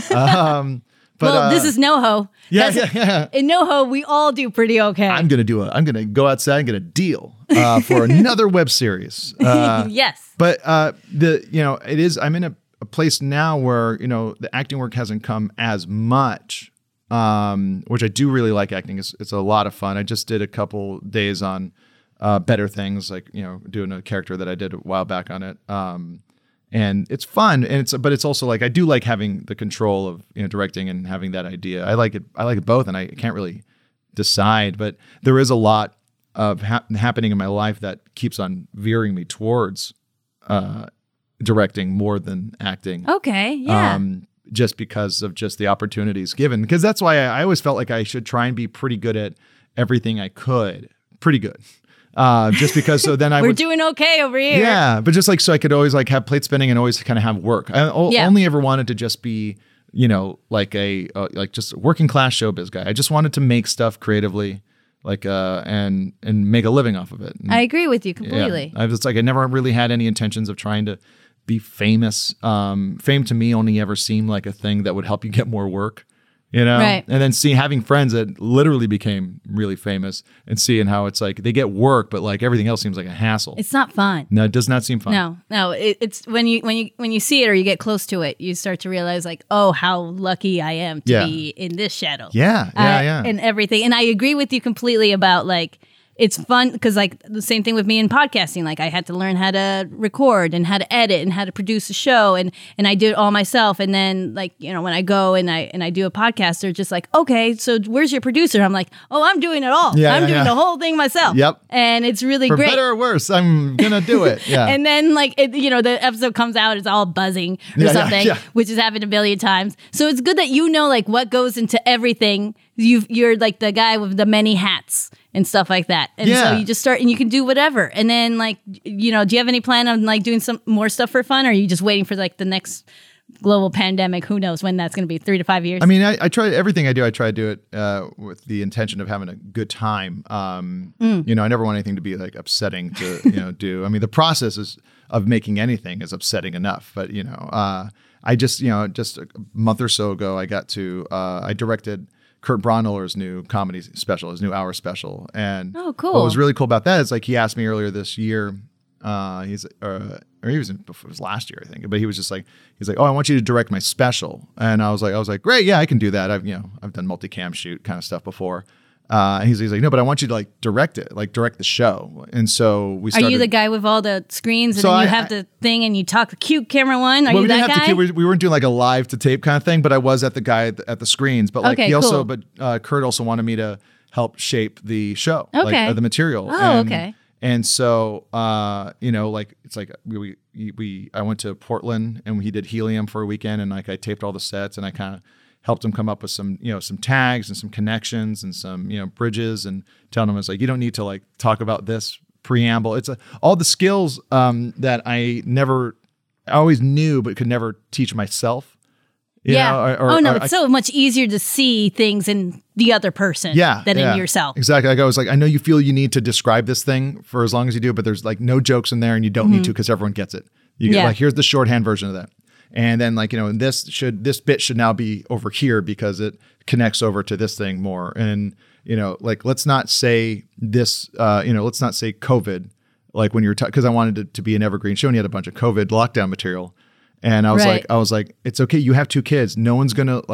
um, but well, uh, this is NoHo. yeah, That's- yeah, yeah. In NoHo, we all do pretty okay. I'm gonna do a. I'm gonna go outside and get a deal uh, for another web series. Uh, yes. but uh, the you know it is. I'm in a, a place now where you know the acting work hasn't come as much, um, which I do really like acting. It's it's a lot of fun. I just did a couple days on uh, Better Things, like you know doing a character that I did a while back on it. Um, and it's fun, and it's but it's also like I do like having the control of you know directing and having that idea. I like it. I like it both, and I can't really decide. But there is a lot of ha- happening in my life that keeps on veering me towards uh, directing more than acting. Okay. Yeah. Um, just because of just the opportunities given. Because that's why I, I always felt like I should try and be pretty good at everything I could. Pretty good. Uh, just because so then I We're would doing okay over here. yeah, but just like so I could always like have plate spinning and always kind of have work. I o- Yeah. only ever wanted to just be, you know, like a uh, like just a working class showbiz guy. I just wanted to make stuff creatively, like uh and and make a living off of it. And, I agree with you yeah, completely. I was like I never really had any intentions of trying to be famous. Um, fame to me only ever seemed like a thing that would help you get more work. You know, Right. and then see having friends that literally became really famous and seeing how it's like they get work, but like everything else seems like a hassle. It's not fun. No, it does not seem fun. No, no. It, it's when you when you when you see it or you get close to it, you start to realize like, oh, how lucky I am to Yeah. be in this shadow. Yeah, yeah, Uh, yeah. and everything. And I agree with you completely about like it's fun because like the same thing with me in podcasting. Like I had to learn how to record and how to edit and how to produce a show, and and I did it all myself. And then like you know when I go and I and I do a podcast, they're just like, okay, so where's your producer? I'm like, oh, I'm doing it all. Yeah, I'm yeah, doing yeah. the whole thing myself. Yep. And it's really For great. better or worse, I'm gonna do it. Yeah. And then, like, it, you know, the episode comes out, it's all buzzing or Yeah, yeah, something, yeah. which has happened a billion times. So it's good that you know, like, what goes into everything. You've, you're like the guy with the many hats and stuff like that. And Yeah. so you just start and you can do whatever. And then, like, you know, do you have any plan on, like, doing some more stuff for fun? Or are you just waiting for, like, the next global pandemic? Who knows when that's going to be? Three to five years? I mean, I, I try everything I do. I try to do it uh, with the intention of having a good time. Um, Mm. You know, I never want anything to be like upsetting to you know do. I mean, the process is of making anything is upsetting enough. But you know, uh, I just you know just a month or so ago, I got to uh, I directed Kurt Braunohler's new comedy special, his new hour special, and Oh, cool. what was really cool about that is like he asked me earlier this year. Uh, he's uh, or he was in, before, it was last year, I think. But he was just like, he's like, oh, I want you to direct my special, and I was like, I was like, great, yeah, I can do that. I've you know, I've done multicam shoot kind of stuff before. Uh, and he's, he's like, no, but I want you to like direct it, like direct the show. And so we Are started. you the guy with all the screens and So then you I- have I- the thing and you talk the cute camera one? Are well, you we didn't that have guy? to. We, we weren't doing like a live to tape kind of thing, but I was at the guy at the, at the screens. But like Okay, he also, cool. but uh, Kurt also wanted me to help shape the show, like Okay. uh, the material. Oh, and, okay. And so, uh, you know, like it's like we, we we I went to Portland and he did Helium for a weekend, and like I taped all the sets and I kind of helped him come up with some, you know, some tags and some connections and some, you know, bridges, and telling him it's like you don't need to like talk about this preamble. It's a, all the skills um, that I never, I always knew but could never teach myself. You yeah. know, or- or- oh no, or it's I- so much easier to see things in the other person yeah, than yeah, in yourself. Exactly. Like I was like, I know you feel you need to describe this thing for as long as you do, but there's like no jokes in there, and you don't need to because everyone gets it. You get Mm-hmm. Yeah. like, here's the shorthand version of that, and then like you know, this should this bit should now be over here because it connects over to this thing more, and you know, like let's not say this, uh, you know, let's not say COVID, like when you're because I wanted it to be an evergreen show, and you had a bunch of COVID lockdown material. And I was Right. like, I was like, it's okay. You have two kids. No one's gonna like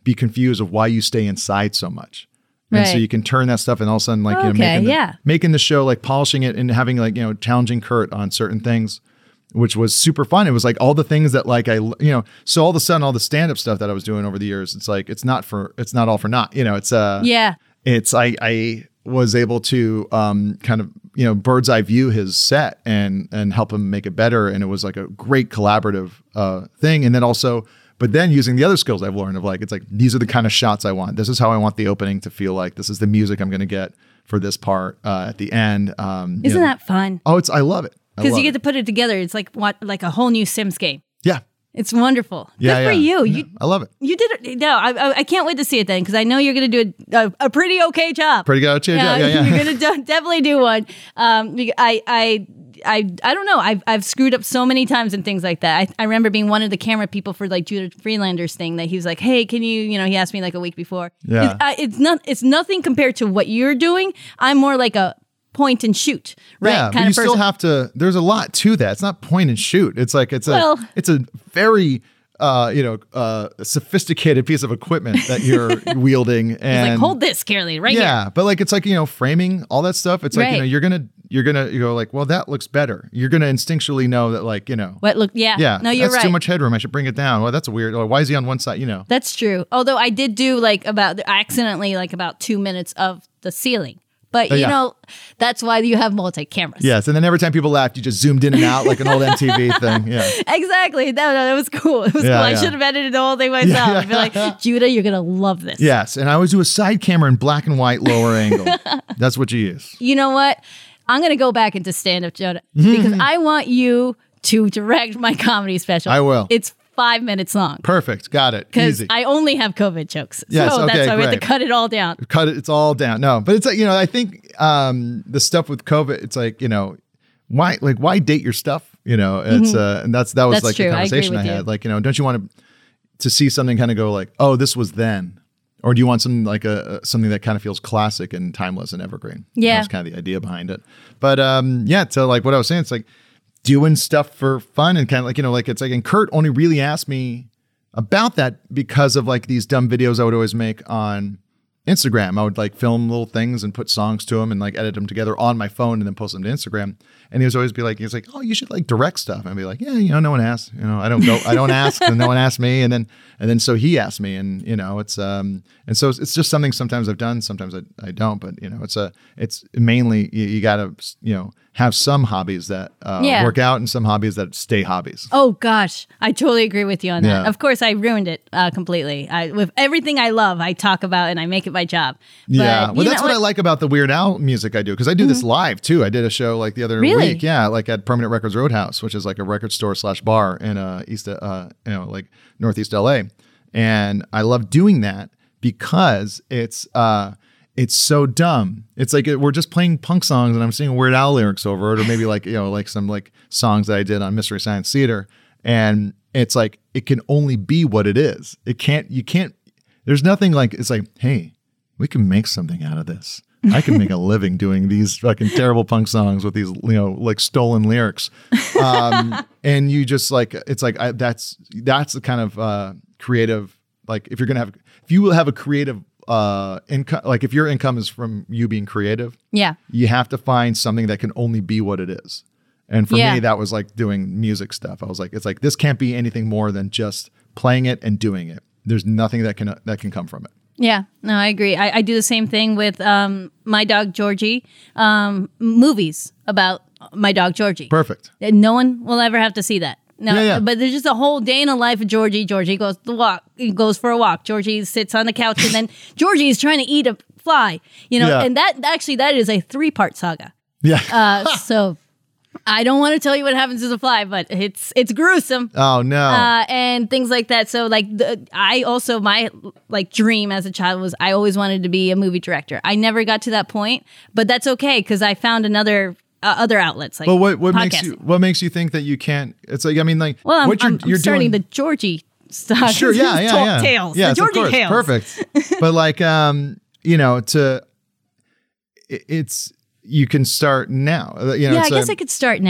be confused of why you stay inside so much. And so Right. you can turn that stuff and all of a sudden like, you know, Okay, making the, yeah. making the show, like polishing it and having like, you know, challenging Kurt on certain things, which was super fun. It was like all the things that like I, you know, so all of a sudden all the stand-up stuff that I was doing over the years, it's like, it's not for, it's not all for naught, you know, it's, uh, Yeah. it's, I, I was able to, um, kind of, you know, bird's eye view his set and, and help him make it better. And it was like a great collaborative, uh, thing. And then also, but then using the other skills I've learned of like, it's like, these are the kind of shots I want. This is how I want the opening to feel like. This is the music I'm going to get for this part, uh, at the end. Um, you Isn't know. that fun? Oh, it's, I love it. I Because love you get it. to put it together. It's like what, like a whole new Sims game. Yeah. It's wonderful. Yeah. Good for yeah. you. You I love it. you did it. No, I, I I can't wait to see it then because I know you're going to do a, a, a pretty okay job. Pretty good. Yeah. Yeah. Yeah. You're going to do, definitely do one. Um, I I. I I don't know. I've I've screwed up so many times and things like that. I, I remember being one of the camera people for like Judah Freelander's thing that he was like, "Hey, can you?" You know, he asked me like a week before. Yeah. It's, I, it's not. It's nothing compared to what you're doing. I'm more like a point and shoot, right? Yeah, but kind you of still person. have to. There's a lot to that. It's not point and shoot. It's like it's a Well- it's a very uh, you know uh, sophisticated piece of equipment that you're wielding. He's And like, hold this, Caroline, right yeah, here. but like it's like you know framing all that stuff. It's like you Right. know you're gonna you're gonna you go like well that looks better. You're gonna instinctually know that like you know What look? Yeah. yeah No, you're that's right. too much headroom. I should bring it down. Well, that's weird. Or why is he on one side? You know. That's true. Although I did do like about accidentally like about two minutes of the ceiling. But Oh, you yeah. know, that's why you have multi cameras. Yes, and then every time people laughed, you just zoomed in and out like an old M T V thing. Yeah. Exactly. That, that was cool. It was Yeah, cool. I yeah. should have edited the whole thing myself. Yeah, I'd be like, Judah, you're gonna love this. Yes, and I always do a side camera in black and white, lower angle. That's what you use. You know what? I'm gonna go back into stand up, Judah, because I want you to direct my comedy special. I will. It's five minutes long. Perfect. Got it. Because Easy. I only have COVID jokes. Yes, so okay, that's why we have to great. cut it all down. Cut it. It's all down. No, but it's like, you know, I think um, the stuff with COVID, it's like, you know, why, like, why date your stuff? You know, it's, uh, and that's, that was That's like true. the I agree conversation I, with had. you. Like, you know, don't you want to, to see something kind of go like, oh, this was then? Or do you want something like a, a- something that kind of feels classic and timeless and evergreen? Yeah. That's kind of the idea behind it. But um, yeah, so like what I was saying, it's like doing stuff for fun and kind of like, you know, like it's like, and Kurt only really asked me about that because of like these dumb videos I would always make on Instagram. I would like film little things and put songs to them and like edit them together on my phone and then post them to Instagram. And he was always be like, he's like, oh, you should like direct stuff. And I'd be like, yeah, you know, no one asked, you know, I don't go, I don't ask and no one asked me. And then, and then so he asked me and, you know, it's, um, and so it's, it's just something sometimes I've done, sometimes I, I don't, but you know, it's a, it's mainly, you, you gotta, you know, have some hobbies that uh, Yeah. work out and some hobbies that stay hobbies. Oh gosh, I totally agree with you on that. Yeah. Of course, I ruined it uh, completely. I, with everything I love, I talk about and I make it my job. But, Yeah, well, you that's know what I like about the Weird Al music I do because I do this live too. I did a show like the other Really? week, yeah, like at Permanent Records Roadhouse, which is like a record store slash bar in uh, East, uh, you know, like Northeast L A, and I love doing that because it's uh, it's so dumb. It's like we're just playing punk songs and I'm singing Weird Al lyrics over it, or maybe like you know like some like songs that I did on Mystery Science Theater, and it's like it can only be what it is. It can't. You can't. There's nothing like it's like hey. We can make something out of this. I can make a living doing these fucking terrible punk songs with these, you know, like stolen lyrics. Um, and you just like, it's like, I, that's, that's the kind of uh, creative, like if you're going to have, if you will have a creative uh, income, like if your income is from you being creative, yeah, you have to find something that can only be what it is. And for Yeah. me, that was like doing music stuff. I was like, it's like, this can't be anything more than just playing it and doing it. There's nothing that can, that can come from it. yeah. No, I agree. I, I do the same thing with um, my dog Georgie. Um, movies about my dog Georgie. Perfect. And no one will ever have to see that. No, Yeah, yeah. but there's just a whole day in the life of Georgie. Georgie goes to walk. He goes for a walk. Georgie sits on the couch, and then Georgie is trying to eat a fly. You know, Yeah. and that actually that is a three part saga. Yeah. Uh, so I don't want to tell you what happens to the fly, but it's it's gruesome. Oh no. Uh, and things like that. So like the, I also my like dream as a child was I always wanted to be a movie director. I never got to that point, but that's okay because I found another uh, other outlets like But what what makes podcasting. you what makes you think that you can't? It's like I mean like Well, I'm, what you're I'm, I'm you're starting doing. the Georgie stuff. Sure, yeah, yeah, Talk yeah. Tales. Yes, the of Georgie course, Tales. perfect. But like um, you know, to it- it's you can start now. Uh, You know, Yeah, I it's guess a- I could start now.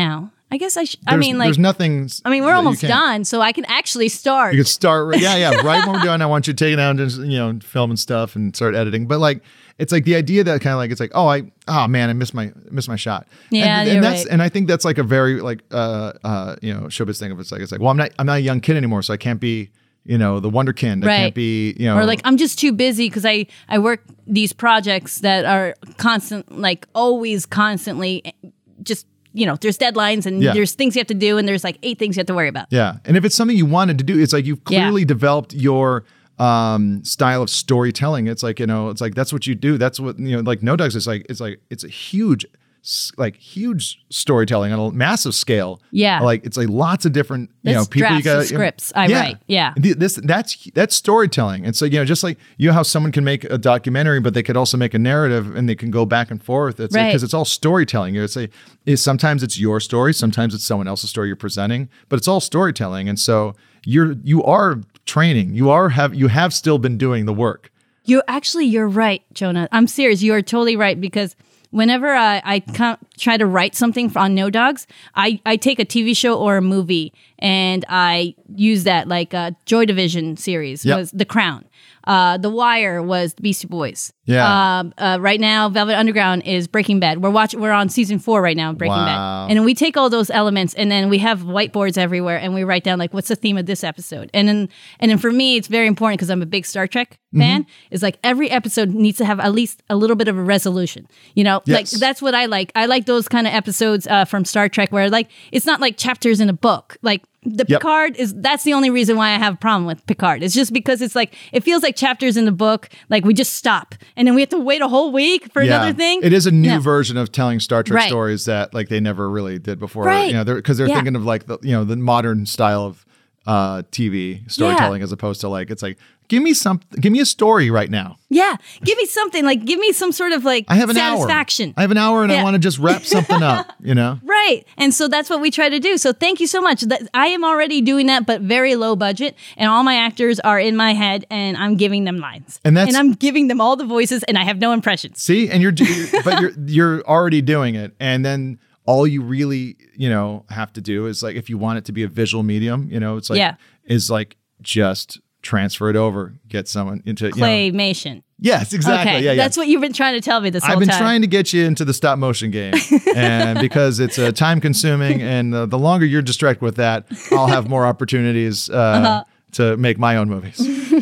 I guess I. Sh- I There's- mean, like, there's nothing. I mean, we're that you almost can't- done, so I can actually start. You could start, right- yeah, yeah, right when we're done. I want you to take it down, and just, you know, film and stuff, and start editing. But like, it's like the idea that kind of like it's like, oh, I, oh man, I missed my, missed my shot. Yeah, and, you're and that's, right. and I think that's like a very like, uh, uh, you know, showbiz thing of it's like, it's like, well, I'm not, I'm not a young kid anymore, so I can't be, you know, the wonderkind. I Right. can't be, you know, Or like I'm just too busy because I I work these projects that are constant, like always constantly, just you know, there's deadlines and Yeah. there's things you have to do and there's like eight things you have to worry about. yeah. And if it's something you wanted to do, it's like you've Yeah. clearly developed your um style of storytelling. It's like, you know, it's like that's what you do. That's what, you know, like No Dogs is like, it's like it's a huge s- like huge storytelling on a massive scale. Yeah. Like it's like lots of different, you That's know, people you drafts got of scripts I write. Yeah. Th- This that's that's storytelling. And so, you know, just like you know how someone can make a documentary, but they could also make a narrative and they can go back and forth. It's Right. because it's all storytelling. You know, it's a is sometimes it's your story, sometimes it's someone else's story you're presenting, but it's all storytelling. And so you're you are training. You are have you have still been doing the work. You actually, you're right, Jonah. I'm serious. You are totally right because whenever I, I come, try to write something on No Dogs, I, I take a T V show or a movie and I use that. Like uh, Joy Division series Yep. was The Crown. Uh, The Wire was The Beastie Boys. Yeah. Um, uh, right now, Velvet Underground is Breaking Bad. We're watching. We're on season four right now, of Breaking Wow. Bad. And then we take all those elements, and then we have whiteboards everywhere, and we write down like, what's the theme of this episode? And then, and then for me, it's very important because I'm a big Star Trek fan. Mm-hmm. Is like every episode needs to have at least a little bit of a resolution. You know, like Yes. that's what I like. I like those kind of episodes uh, from Star Trek where like it's not like chapters in a book. Like the Yep. Picard is that's the only reason why I have a problem with Picard. It's just because it's like it feels like chapters in the book. Like we just stop and then we have to wait a whole week for Yeah. another thing. It is a new No. version of telling Star Trek Right. stories that like they never really did before. Right. You know, they're because they're Yeah. thinking of like the you know the modern style of uh T V storytelling as opposed to like it's like give me some give me a story right now. Yeah, give me something like give me some sort of like I have an satisfaction. hour. I have an hour and I Yeah. want to just wrap something up, you know? Right. And so that's what we try to do. So thank you so much. That I am already doing that, but very low budget. And all my actors are in my head and I'm giving them lines. And that's- I'm giving them all the voices and I have no impressions. See, and you're, you're but you're you're already doing it, and then all you really you know have to do is like if you want it to be a visual medium, you know, it's like Yeah. is like just transfer it over, get someone into you know, Claymation. yes, exactly, Okay. yeah, yeah. That's what you've been trying to tell me this whole I've been time. trying to get you into the stop motion game, and because it's uh, time consuming, and uh, the longer you're distracted with that, I'll have more opportunities uh, Uh-huh. to make my own movies.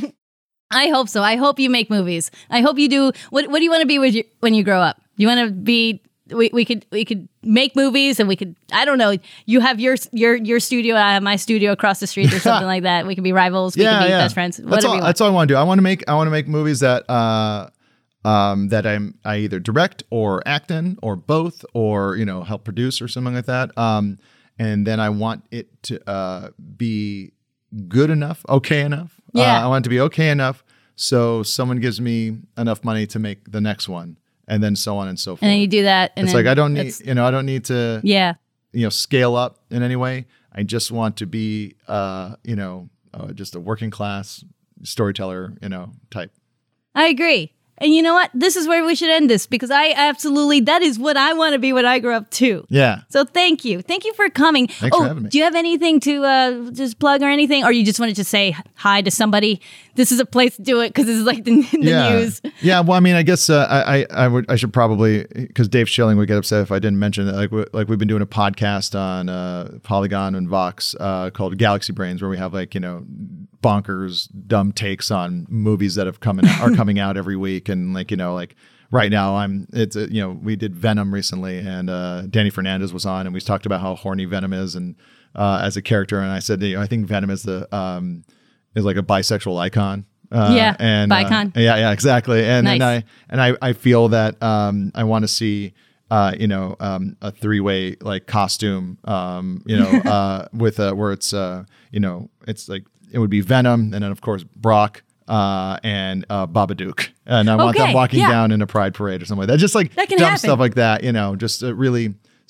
I hope so. I hope you make movies. I hope you do. What What do you want to be with you, when you grow up? You want to be? We, we could we could make movies, and we could. I don't know. You have your your your studio. I have my studio across the street, or something like that. We could be rivals. We could be best friends. That's Whatever all, you want. that's all I want to do. I want to make I want to make movies that uh um that I'm I either direct or act in or both or you know help produce or something like that. Um and then I want it to uh be good enough, okay enough. Yeah. Uh, I want it to be okay enough so someone gives me enough money to make the next one, and then so on and so forth. And then you do that. And it's then like I don't need it's- you know I don't need to Yeah. you know scale up in any way. I just want to be uh you know uh, just a working class storyteller you know type. I agree. And you know what? This is where we should end this because I absolutely, that is what I want to be when I grow up too. Yeah. So thank you. Thank you for coming. Thanks oh, for having me. Do you have anything to uh, just plug or anything? Or you just wanted to say hi to somebody? This is a place to do it because this is like the, the yeah. news. Yeah. Well, I mean, I guess uh, I, I I would I should probably because Dave Schilling would get upset if I didn't mention that. Like we, like we've been doing a podcast on uh, Polygon and Vox uh, called Galaxy Brains, where we have like you know bonkers dumb takes on movies that have coming are coming out every week, and like you know like. Right now, I'm. It's uh, you know we did Venom recently, and uh, Danny Fernandez was on, and we talked about how horny Venom is, and uh, as a character, and I said, you know, I think Venom is the um, is like a bisexual icon. Uh, Yeah, and uh, bicon. yeah, yeah, exactly. And Nice. and I and I, I feel that um, I want to see uh, you know um, a three way like costume um, you know uh, with uh, where it's uh, you know it's like it would be Venom, and then of course Brock. Uh, and uh, Babadook, and I want Okay, them walking yeah. down in a pride parade or something like that. Just like That can dumb happen. stuff like that, you know. Just uh, really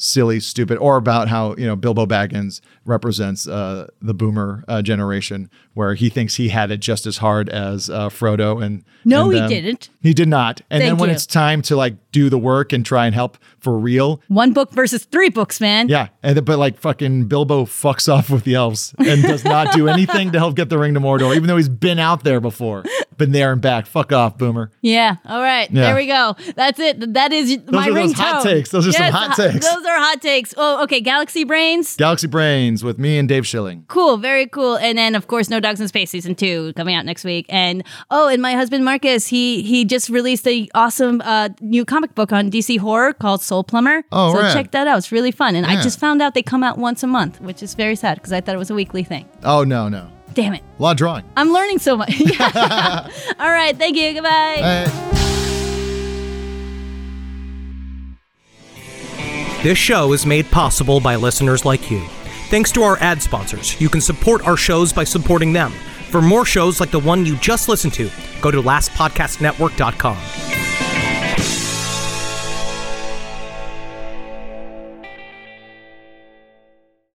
silly, stupid, or about how, you know, Bilbo Baggins represents uh, the boomer uh, generation, where he thinks he had it just as hard as uh, Frodo. And No, and he them. didn't. He did not. And Thank then when you. it's time to like do the work and try and help for real, One book versus three books, man. yeah, and then- but like fucking Bilbo fucks off with the elves and does not do anything to help get the ring to Mordor, even though he's been out there before, been there and back. Fuck off, boomer. Yeah. All right. Yeah. There we go. That's it. That is my are those ringtone. hot takes. Those are some Yes, hot ho- takes. Those are hot takes. Oh, okay. Galaxy Brains. Galaxy Brains with me and Dave Schilling. Cool. Very cool. And then, of course, No Dogs in Space season two coming out next week. And oh, and my husband Marcus, he he just released a awesome uh, new comic book on D C horror called Soul Plumber. Oh, so rad. check that out. It's really fun. And I Yeah. just found out they come out once a month, which is very sad because I thought it was a weekly thing. Oh, no, no. Damn it. A lot of drawing. I'm learning so much. Yeah. All right. Thank you. Goodbye. Uh, This show is made possible by listeners like you. Thanks to our ad sponsors, you can support our shows by supporting them. For more shows like the one you just listened to, go to last podcast network dot com.